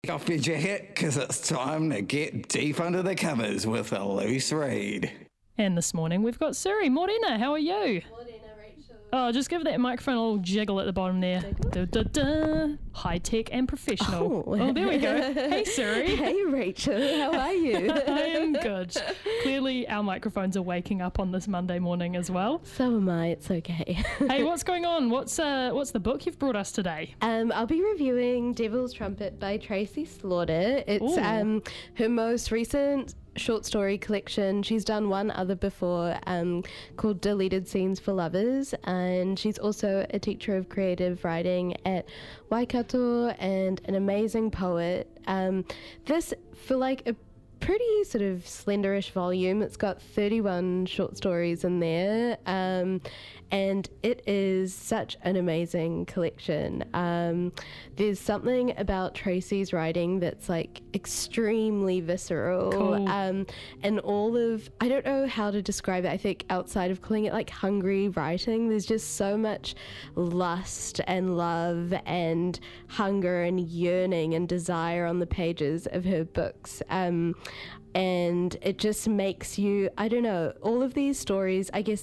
off your jacket, because it's time to get deep under the covers with a loose read. And this morning we've got Suri. Morena, how are you? Morena, Rachel. Oh, just give that microphone a little jiggle at the bottom there. Da, da, da. High tech and professional. Oh, there we go. Hey, Suri. Hey, Rachel. How are you? I am good. Clearly, our microphones are waking up on this Monday morning as well. So am I. It's okay. Hey, what's going on? What's the book you've brought us today? I'll be reviewing Devil's Trumpet by Tracy Slaughter. It's her most recent short story collection. She's done one other before called Deleted Scenes for Lovers, and she's also a teacher of creative writing at Waikato and an amazing poet. This, for like a pretty sort of slenderish volume, it's got 31 short stories in there, and it is such an amazing collection. There's something about Tracy's writing that's like extremely visceral. Cool. And all of, I don't know how to describe it, I think outside of calling it like hungry writing, there's just so much lust and love and hunger and yearning and desire on the pages of her books. And it just makes you, I don't know, all of these stories, I guess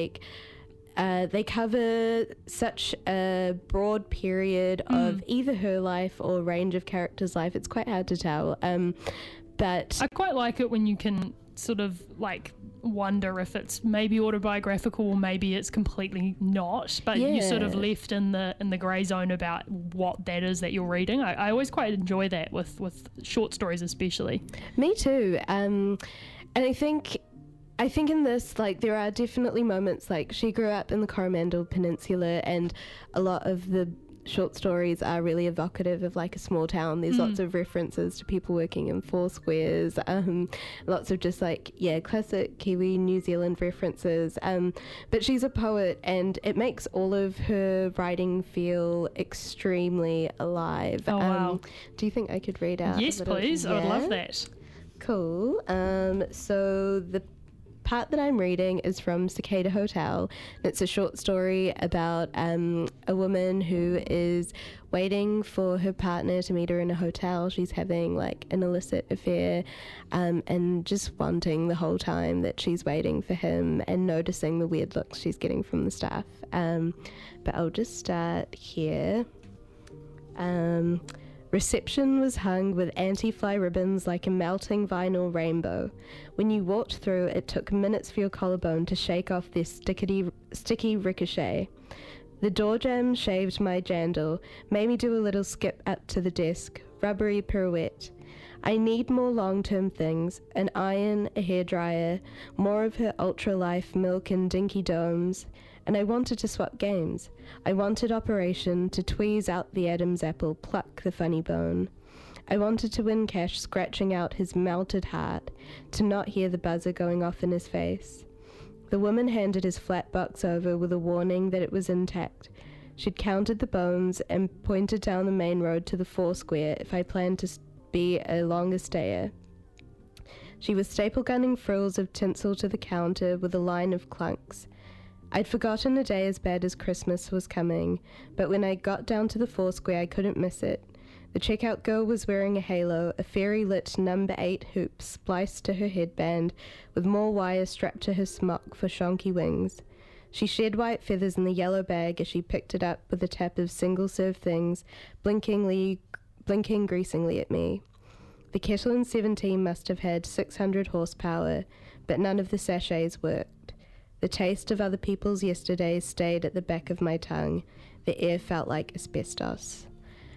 they cover such a broad period of either her life or range of characters' life. It's quite hard to tell. But I quite like it when you can sort of like wonder if it's maybe autobiographical or maybe it's completely not, but you're sort of left in the grey zone about what that is that you're reading. I always quite enjoy that with short stories especially. Me too. And I think in this, like, there are definitely moments, like, she grew up in the Coromandel Peninsula, and a lot of the short stories are really evocative of, like, a small town. There's lots of references to people working in four squares, lots of just, like, classic Kiwi, New Zealand references. But she's a poet, and it makes all of her writing feel extremely alive. Oh, wow. Do you think I could read out? Yes, please. I would love that. Cool. So the part that I'm reading is from Cicada Hotel. It's a short story about a woman who is waiting for her partner to meet her in a hotel. She's having like an illicit affair, and just wanting the whole time that she's waiting for him and noticing the weird looks she's getting from the staff. But I'll just start here. Reception was hung with anti-fly ribbons like a melting vinyl rainbow. When you walked through, it took minutes for your collarbone to shake off this sticky ricochet. The door jamb shaved my jandal, made me do a little skip up to the desk, rubbery pirouette. I need more long-term things, an iron, a hairdryer, more of her ultra-life milk and dinky domes, and I wanted to swap games. I wanted Operation to tweeze out the Adam's apple, pluck the funny bone. I wanted to win Cash scratching out his melted heart, to not hear the buzzer going off in his face. The woman handed his flat box over with a warning that it was intact. She'd counted the bones and pointed down the main road to the Foursquare if I planned to be a longer stayer. She was staple gunning frills of tinsel to the counter with a line of clunks. I'd forgotten a day as bad as Christmas was coming, but when I got down to the Foursquare I couldn't miss it. The checkout girl was wearing a halo, a fairy-lit number 8 hoop spliced to her headband, with more wire strapped to her smock for shonky wings. She shed white feathers in the yellow bag as she picked it up with a tap of single-serve things, blinking greasingly at me. The kettle in 17 must have had 600 horsepower, but none of the sachets worked. The taste of other people's yesterdays stayed at the back of my tongue. The air felt like asbestos.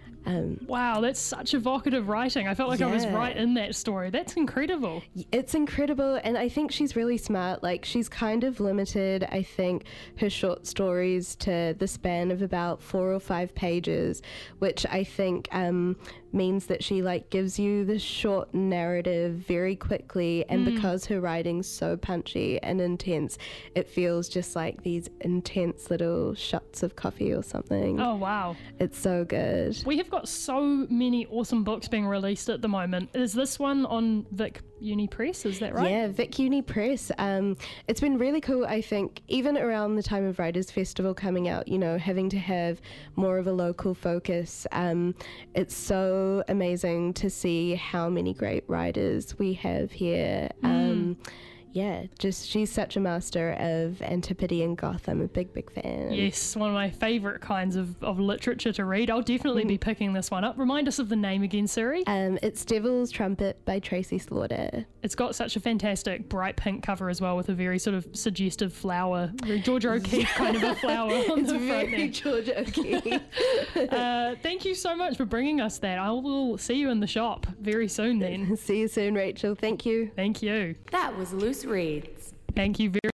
Wow, that's such evocative writing. I felt like I was right in that story. That's incredible. It's incredible, and I think she's really smart. Like, she's kind of limited, I think, her short stories to the span of about 4 or 5 pages, which I think means that she like gives you the short narrative very quickly, and because her writing's so punchy and intense, it feels just like these intense little shots of coffee or something. Oh, wow. It's so good. We have got so many awesome books being released at the moment. Is this one on Vic Uni Press, is that right? Yeah, Vic Uni Press. It's been really cool, I think, even around the time of Writers' Festival coming out, you know, having to have more of a local focus. It's so so amazing to see how many great writers we have here. She's such a master of Antipodean Goth. I'm a big fan. Yes, one of my favourite kinds of literature to read. I'll definitely be picking this one up. Remind us of the name again, Suri. It's Devil's Trumpet by Tracy Slaughter. It's got such a fantastic bright pink cover as well, with a very sort of suggestive flower, very Georgia O'Keeffe kind of a flower on It's the front very there. Georgia O'Keeffe. Thank you so much for bringing us that. I will see you in the shop very soon then. See you soon, Rachel. Thank you. Thank you. That was Loose Reads. Thank you very